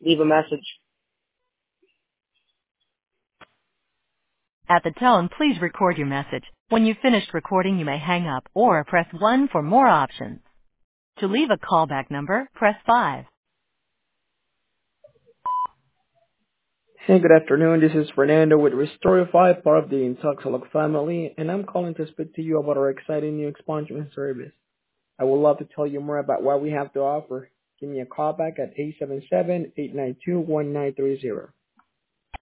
leave a message. At the tone, please record your message. When you've finished recording, you may hang up or press 1 for more options. To leave a callback number, press 5. Hey, good afternoon. This is Fernando with Restorify, part of the Intoxilog family, and I'm calling to speak to you about our exciting new expungement service. I would love to tell you more about what we have to offer. Give me a call back at 877-892-1930.